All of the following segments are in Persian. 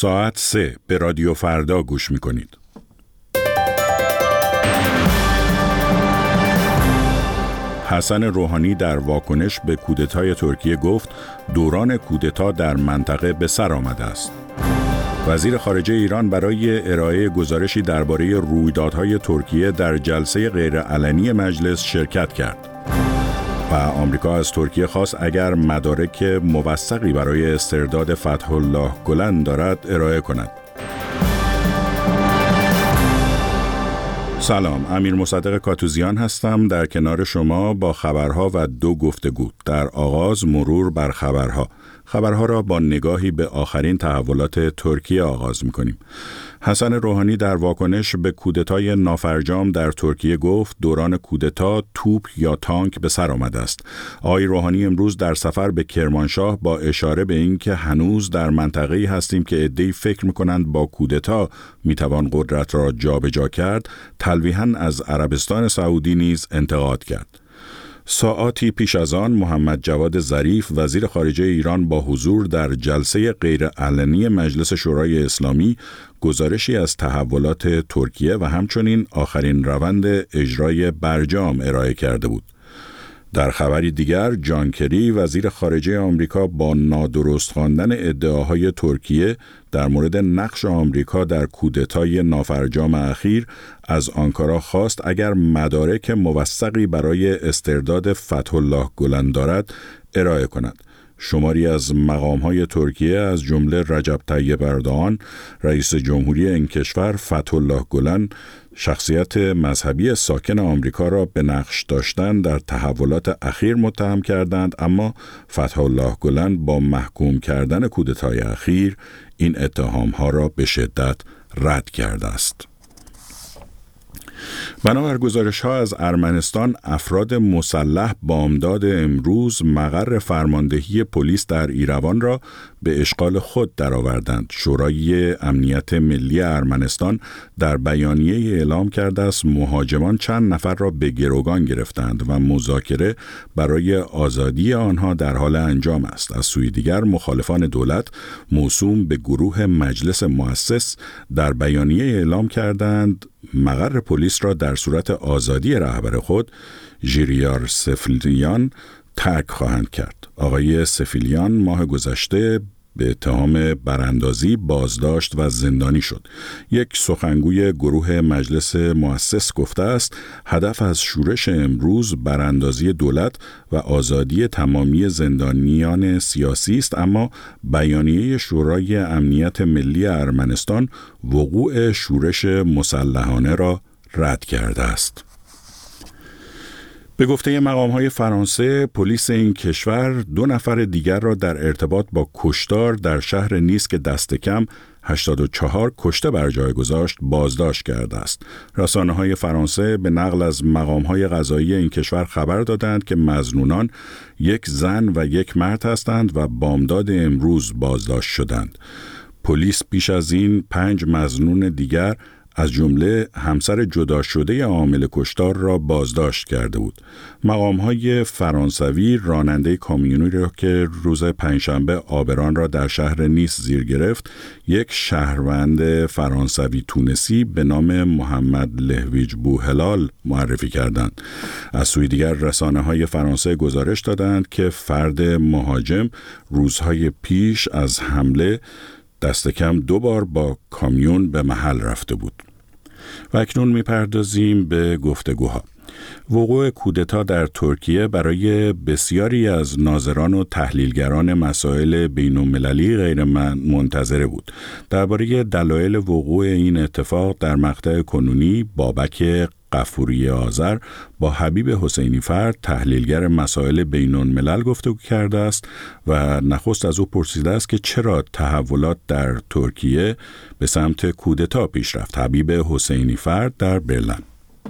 ساعت 3 به رادیو فردا گوش می‌کنید. حسن روحانی در واکنش به کودتای ترکیه گفت دوران کودتا در منطقه به سر آمده است. وزیر خارجه ایران برای ارائه گزارشی درباره رویدادهای ترکیه در جلسه غیرعلنی مجلس شرکت کرد. و آمریکا از ترکیه خواست اگر مدارک موثقی برای استرداد فتح الله گلن دارد ارائه کند. سلام، امیر مصدق کاتوزیان هستم در کنار شما با خبرها و 2 گفتگو. در آغاز مرور بر خبرها را با نگاهی به آخرین تحولات ترکیه آغاز می‌کنیم. حسن روحانی در واکنش به کودتای نافرجام در ترکیه گفت دوران کودتا توپ یا تانک به سر آمده است. آقای روحانی امروز در سفر به کرمانشاه با اشاره به اینکه هنوز در منطقه‌ای هستیم که عده‌ای فکر می‌کنند با کودتا می‌توان قدرت را جابجا کرد، تلویحاً از عربستان سعودی نیز انتقاد کرد. ساعاتی پیش از آن محمد جواد ظریف وزیر خارجه ایران با حضور در جلسه غیرعلنی مجلس شورای اسلامی گزارشی از تحولات ترکیه و همچنین آخرین روند اجرای برجام ارائه کرده بود. در خبری دیگر جان کری وزیر خارجه آمریکا با نادرست خواندن ادعاهای ترکیه در مورد نقش آمریکا در کودتای نافرجام اخیر از آنکارا خواست اگر مدارک موثقی برای استرداد فتح الله گلن دارد ارائه کند. شماری از مقام‌های ترکیه از جمله رجب طیب اردوغان رئیس جمهوری این کشور فتح الله گلن شخصیت مذهبی ساکن آمریکا را به نقش داشتن در تحولات اخیر متهم کردند، اما فتح الله گلن با محکوم کردن کودتای اخیر این اتهام‌ها را به شدت رد کرده است. بنابر گزارش‌ها از ارمنستان، افراد مسلح بامداد امروز مقر فرماندهی پلیس در ایروان را به اشغال خود درآوردند. شورای امنیت ملی ارمنستان در بیانیه اعلام کرده است مهاجمان چند نفر را به گروگان گرفتند و مذاکره برای آزادی آنها در حال انجام است. از سوی دیگر مخالفان دولت موسوم به گروه مجلس مؤسس در بیانیه اعلام کردند مقر پلیس را در صورت آزادی رهبر خود ژیریار سفیلیان ترک خواهند کرد. آقای سفیلیان ماه گذشته به اتهام براندازی بازداشت و زندانی شد. یک سخنگوی گروه مجلس مؤسس گفته است هدف از شورش امروز براندازی دولت و آزادی تمامی زندانیان سیاسی است، اما بیانیه شورای امنیت ملی ارمنستان وقوع شورش مسلحانه را رد کرده است. به گفته مقام‌های فرانسه، پلیس این کشور 2 نفر دیگر را در ارتباط با کشتار در شهر نیس که دست کم 84 کشته بر جای گذاشت بازداشت کرده است. رسانه‌های فرانسه به نقل از مقام‌های قضایی این کشور خبر دادند که مظنونان 1 زن و 1 مرد هستند و بامداد امروز بازداشت شدند. پلیس پیش از این 5 مظنون دیگر از جمله همسر جدا شده عامل کشتار را بازداشت کرده بود. مقام‌های فرانسوی راننده کامیونی را که روز پنجشنبه آبران را در شهر نیس زیر گرفت، یک شهروند فرانسوی تونسی به نام محمد لهویج بوهلال معرفی کردند. از سوی دیگر رسانه‌های فرانسه گزارش دادند که فرد مهاجم روزهای پیش از حمله دست کم 2 بار با کامیون به محل رفته بود. و اکنون میپردازیم به گفتگوها. وقوع کودتا در ترکیه برای بسیاری از ناظران و تحلیلگران مسائل بین‌المللی غیر منتظره بود. درباره دلایل وقوع این اتفاق در مقطع کنونی بابک غفوری آذر با حبیب حسینی فرد تحلیلگر مسائل بین‌الملل گفتگو کرده است و نخست از او پرسیده است که چرا تحولات در ترکیه به سمت کودتا پیش رفت. حبیب حسینی فرد در برلین: دست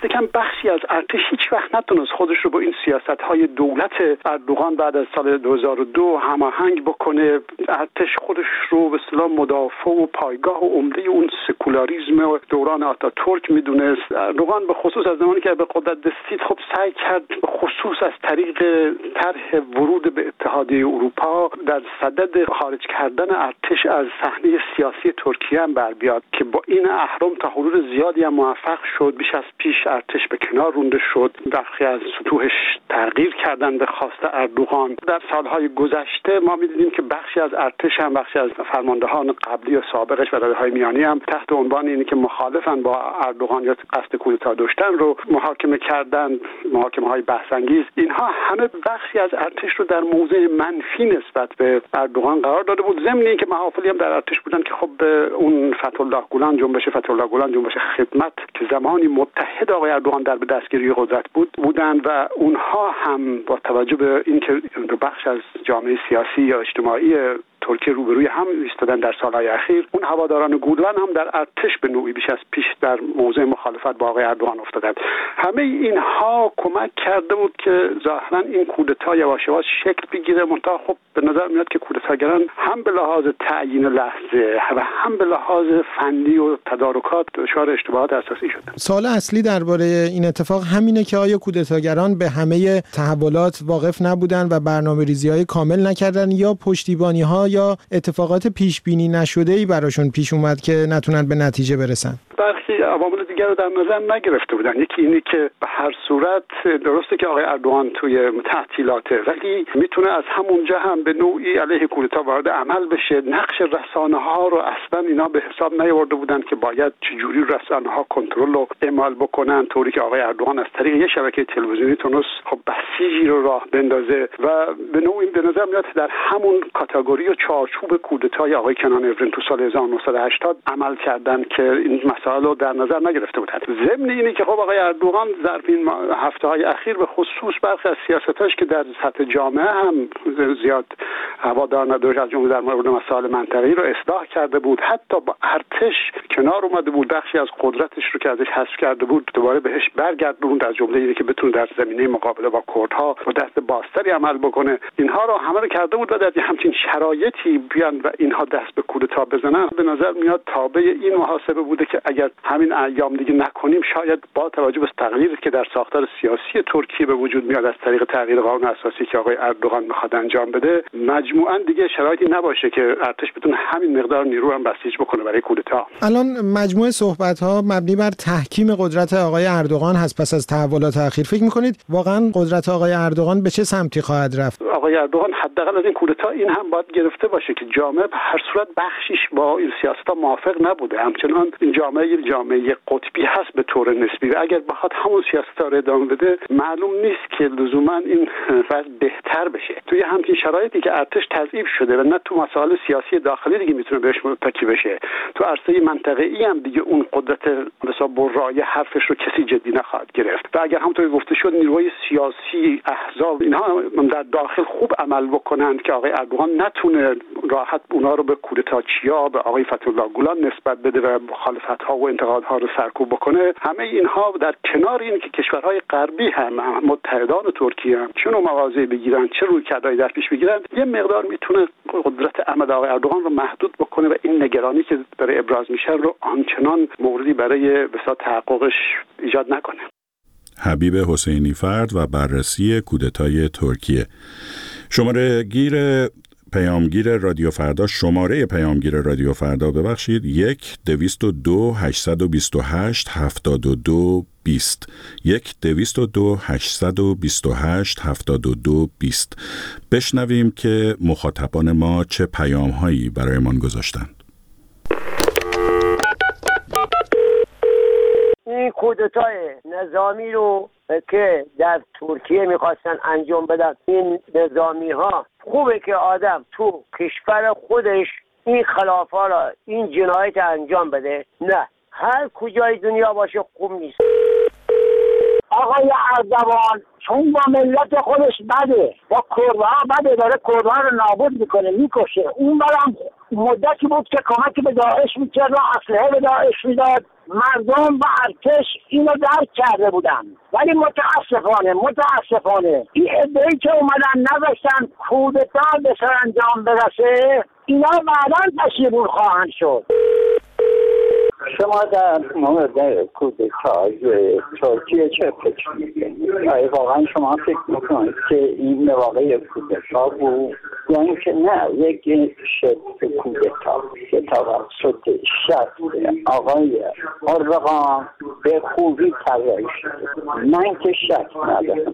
کم بخشی از ارتش هیچ وقت نتونست خودش رو با این سیاست‌های دولت اردوغان بعد از سال 2002 هماهنگ بکنه. ارتش خودش رو به اصطلاح مدافع و پایگاه و عمده اون سکولاریسم دوران آتاتورک میدونست. اردوغان به خصوص از زمانی که به قدرت رسید خب سعی کرد به خصوص از طریق طرح ورود به اتحادیه اروپا در صدد خارج کردن ارتش از صحنه سیاسی ترکیه هم بر بیاد که با این اهرم تا حدود زیادی هم موفق شد. بیش از پیش ارتش به کنار رونده شد، برخی از سطوحش تغییر کردن به خواست اردوغان. در سالهای گذشته ما می‌دیدیم که بخشی از ارتش هم بخشی از فرماندهان قبلی و سابقش و رادهای میانی هم تحت عنوان اینی که مخالفن با اردوغان یا قصد کودتا داشتن رو محاکمه کردن، محاکمه‌های بحث‌انگیز. اینها همه بخشی از ارتش رو در موضع منفی نسبت به اردوغان قرار داده بود. ضمن اینکه محافلی هم در ارتش بودن که خب اون فتح‌الله گولان جنبش خدمت که زمانی متحد آقای اردوغان در به دستگیری قدرت بودند و اونها هم با توجه به اینکه بخش از جامعه سیاسی یا اجتماعی ترکیه روبروی هم ایستادن در سالهای اخیر، اون هواداران گولان هم در ارتش به نوعی بیش از پیش در موضع مخالفت با آقای اردوغان افتادند. همه اینها کمک کرده بود که ظاهرا این کودتا یواش یواش شکل بگیره. منتها خب به نظر میاد که کودتاگران هم به لحاظ تعیین لحظه و هم به لحاظ فنی و تدارکات دچار اشتباهات اساسی شدند. سوال اصلی درباره این اتفاق همینه که آیا کودتاگران به همه تحولات واقف نبودن و برنامه‌ریزی‌های کامل نکردن یا پشتیبانی‌ها یا اتفاقات پیش بینی نشده‌ای براشون پیش اومد که نتونن به نتیجه برسن؟ برخی عوامل دیگر رو در نظر نگرفته بودن. یکی اینه که به هر صورت درسته که آقای اردوغان توی تعطیلاته، ولی میتونه از همونجا هم به نوعی علیه کودتا وارد عمل بشه. نقش رسانه‌ها رو اصلا اینا به حساب نیاورده بودن که باید چجوری رسانه‌ها کنترل و اعمال بکنن، طوری که آقای اردوغان از طریق یه شبکه تلویزیونی تونست خب بسیجی رو راه بندازه و به نوعی به نظر میاد در همون کاتگوری و چارچوب کودتای آقای کنان افرین تو سال 1980 عمل کردن که این مسائل رو در نظر نگرفته بودند. ضمن اینه که خب آقای اردوغان ظرف این هفته‌های اخیر به خصوص برخی از سیاستاش که در سطح جامعه هم زیاد هوادار نداشت، از جمله در مورد مسائل منطقه‌ای رو اصلاح کرده بود. حتی با ارتش کنار اومده بود، بخشی از قدرتش رو که ازش حذف کرده بود دوباره بهش برگردوند، از جمله اینه که بتونه در زمینه مقابله با کردها با دست بازتری عمل بکنه. اینها رو همه رو کرده بود و در همچین شرایطی بیان و اینها دست به کودتا بزنن، به نظر میاد تابع این محاسبه بوده که اگر همین ایام دیگه نکنیم شاید با توجه به تغییری که در ساختار سیاسی ترکیه به وجود میاد از طریق تغییر قانون اساسی که آقای اردوغان میخواد انجام بده، مجموعاً دیگه شرایطی نباشه که ارتش بتونه همین مقدار نیرو هم بسیج بکنه برای کودتا. الان مجموعه صحبت‌ها مبنی بر تحکیم قدرت آقای اردوغان هست پس از تحولات اخیر. فکر می‌کنید واقعاً قدرت آقای اردوغان به چه سمتی خواهد رفت؟ آقای اردوغان حداقل از این کودتا این هم باید گرفته باشه که جامعه به هر صورت بخشیش با این سیاست‌ها موافق نبوده. همچنان این جامعه قطبی هست به طور نسبی و اگر بخواد همون سیاست‌ها رو ادامه بده معلوم نیست که لزوما این وضع بهتر بشه. توی همین شرایطی که ارتش تضعیف شده و نه تو مسائل سیاسی داخلی دیگه میتونه بهش متکی بشه، تو عرصه منطقه‌ای هم دیگه اون قدرت حساب برای حرفش رو کسی جدی نخواهد گرفت. و اگر همونطور گفته شد نیروهای سیاسی احزاب اینها در داخل خوب عمل بکنند که آقای اردوغان نتونه راحت اونا رو به کودتاچیا به آقای فتح‌الله گولان نسبت بده و مخالفت‌ها و انتقادها رو سرکوب بکنه، همه اینها در کنار این که کشورهای غربی هم متحدان ترکیه هم چه مواضعی بگیرن چه رویکردهایی در پیش بگیرن، یه مقدار میتونه قدرت عمل آقای اردوغان رو محدود بکنه و این نگرانی که برای ابراز میشه رو آنچنان موردی برای بسیار تحققش ایجاد نکنه. حبیب حسینی فرد و بررسی کودتای ترکیه. شماره پیامگیر رادیو فردا 1-228287220 1-228287220. بشنویم که مخاطبان ما چه پیام‌هایی برایمان گذاشتند. این کودتای نظامی رو که در ترکیه میخواستن انجام بدن، این نظامی ها خوبه که آدم تو کشور خودش این خلافا را این جنایت انجام بده، نه هر کجای دنیا باشه خوب نیست. آقای اردوان چون با ملت خودش بده، با کردها بده، داره کردها رو نابود میکنه، میکشه. اون برم مدتی بود که کمک به داعش میکرد و اسلحه به داعش میداد، مردم و ارتش اینو درک کرده بودن، ولی متاسفانه این عده‌ای که اومدن نذاشتن کودتا به سرانجام برسه، اینا بعداً پشیمون خواهند شد. شما در مورد کودتای ترکیه چه فکر می‌کنید؟ آیا واقعا شما فکر می‌کنید که این مواقع کودتا بود یا اینکه نه یک شکل کودتا که توسط شخص آقای اردوغان به خوبی طراحی شده؟ من که شک ندارم.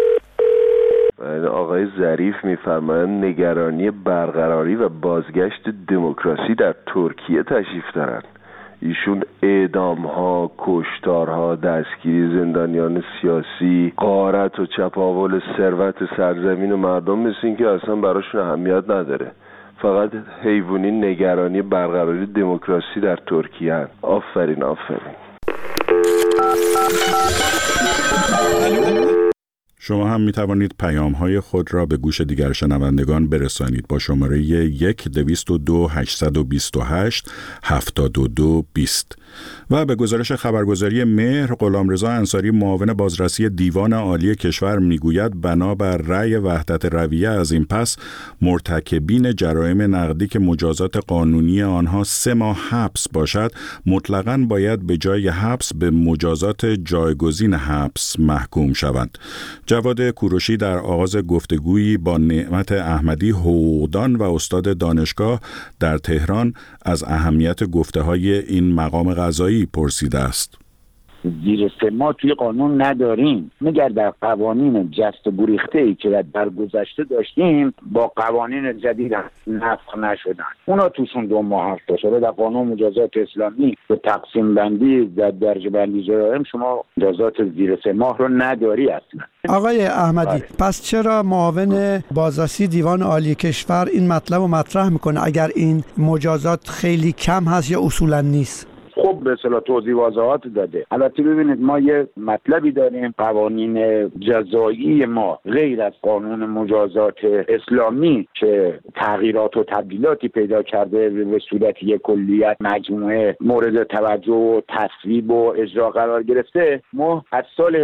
آقای ظریف می‌فرمایند نگرانی برقراری و بازگشت دموکراسی در ترکیه تشریف دارند. ایشون اعدام‌ها، کشتارها، دستگیری زندانیان سیاسی، غارت و چپاول ثروت سرزمین و مردم مثل این که اصلا براشون اهمیت نداره. فقط حیوانی نگرانی برقراری دموکراسی در ترکیه هست. آفرین. شما هم می توانید پیام‌های خود را به گوش دیگر شنوندگان برسانید با شماره 1-228-828-7220 و به گزارش خبرگزاری مهر، غلامرضا انصاری معاون بازرسی دیوان عالی کشور میگوید بنابر رأی وحدت رویه از این پس مرتکبین جرایم نقدی که مجازات قانونی آنها 3 ماه حبس باشد مطلقاً باید به جای حبس به مجازات جایگزین حبس محکوم شوند. جواد کوروشی در آغاز گفتگویی با نعمت احمدی حقوقدان و استاد دانشگاه در تهران از اهمیت گفته‌های این مقام قضایی پرسیده است. زیر 3 ماه توی قانون نداریم، مگر در قوانین جست و گریخته‌ای که در گذشته داشتیم با قوانین جدید نسخ نشدن، اونا توشون 2 ماه هست باشه. در قانون مجازات اسلامی به تقسیم بندی در درجه بندی جرایم شما مجازات زیر 3 ماه رو نداری اصلا. آقای احمدی، پس چرا معاون بازرسی دیوان عالی کشور این مطلب رو مطرح میکنه اگر این مجازات خیلی کم هست یا اصولا نیست؟ خب به اصطلاح توضیح واضحات داده. البته ببینید ما یه مطلبی داریم، قوانین جزایی ما غیر از قانون مجازات اسلامی که تغییرات و تبدیلاتی پیدا کرده به صورت یک کلیت مجموعه مورد توجه و تصویب و اجرا قرار گرفته، ما از سال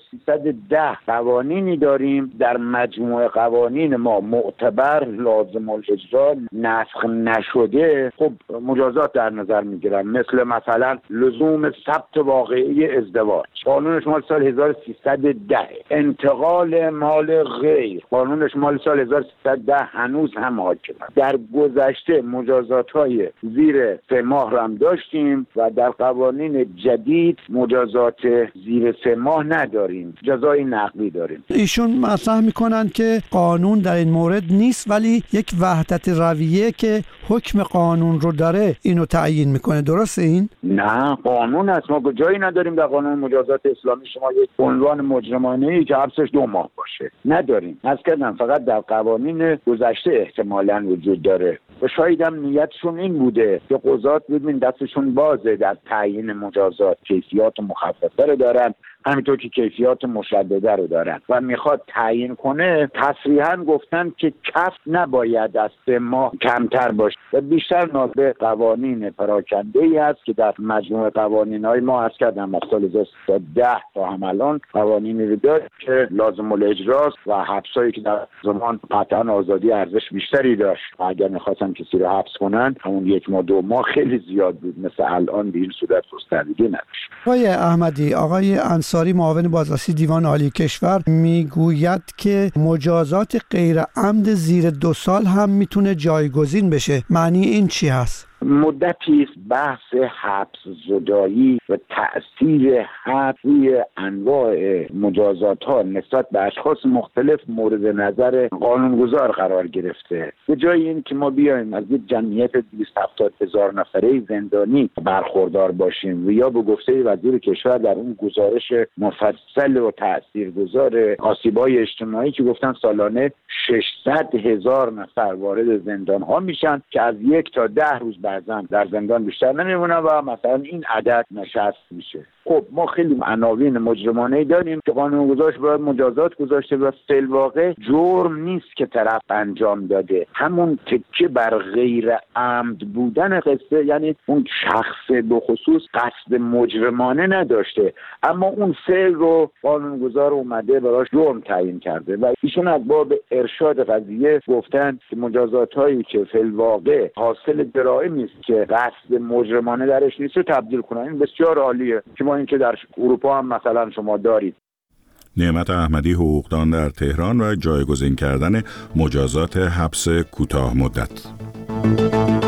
1310 قوانینی داریم در مجموعه قوانین ما معتبر لازم الاجرا نسخ نشده خب مجازات در نظر میگیرن، مثلا لزوم ثبت واقعی ازدواج، قانونش مال سال 1310، انتقال مال غیر، قانونش مال سال 1310 هنوز هم حاکمه. در گذشته مجازات‌های زیر 3 ماه رو هم داشتیم و در قوانین جدید مجازات زیر 3 ماه نداریم، جزای نقدی داریم. ایشون مطرح میکنن که قانون در این مورد نیست ولی یک وحدت رویه که حکم قانون رو داره اینو تعیین میکنه، درسته این؟ نه، قانون هست، ما جایی نداریم در قانون مجازات اسلامی شما یک عنوان مجرمانه‌ای که حبسش 2 ماه باشه، نداریم. از کردم فقط در قوانین گذشته احتمالاً وجود داره و شاید هم نیتشون این بوده که قضات ببین دستشون بازه در تعیین مجازات، کیفیات مخففه رو دارن همینطور که کیفیات مشدده رو دارن و میخواد تعیین کنه. تصریحاً گفتن که کف نباید از 3 ماه کمتر باشه و بیشتر ناظر قوانین پراکنده‌ای است که در مجموعه قوانین‌های ما از کردم از سال 1310 تا هم الان قوانینی رو داره که لازم الاجراست و حبسایی که در زمان قطعاً آزادی ارزش بیشتری داشت و اگر می‌خواستن کسی رو حبس کنن همون 1 ماه 2 ماه خیلی زیاد بود، مثل الان به این صورت گستردگی نداشت. آقای احمدی، آقای انصاری معاون بازرسی دیوان عالی کشور میگوید که مجازات غیر عمد زیر 2 سال هم میتونه جایگزین بشه، معنی این چی هست؟ مدتی بحث حبس زدایی و تأثیر حبس روی انواع مجازات ها نسبت به اشخاص مختلف مورد نظر قانونگذار قرار گرفته. به جای این که ما بیایم از یک جمعیت 270,000 نفره زندانی برخوردار باشیم و یا به گفته وزیر کشور در اون گزارش مفصل و تاثیرگذار آسیب‌های اجتماعی که گفتن سالانه 600,000 نفر وارد زندان ها میشن که از 1 تا 10 روز بعضا در زندان بیشتر نمیمونن و مثلا این عدد نشست میشه. خب ما خیلی عناوین مجرمانه داریم که قانونگذار باید مجازات گذاشته و فی الواقع جرم نیست که طرف انجام داده، همون تکه بر غیر عمد بودن قصه، یعنی اون شخص به خصوص قصد مجرمانه نداشته اما اون فعل رو قانونگذار اومده براش جرم تعیین کرده و ایشون از باب ارشاد قضیه گفتن که مجازات هایی که فی الواقع حاصل جرائمی است که قصد مجرمانه درش نیست رو تبدیل کنن. این بسیار عالیه که ما این که در اروپا هم مثلا شما دارید. نعمت احمدی، حقوقدان در تهران و جایگزین کردن مجازات حبس کوتاه مدت.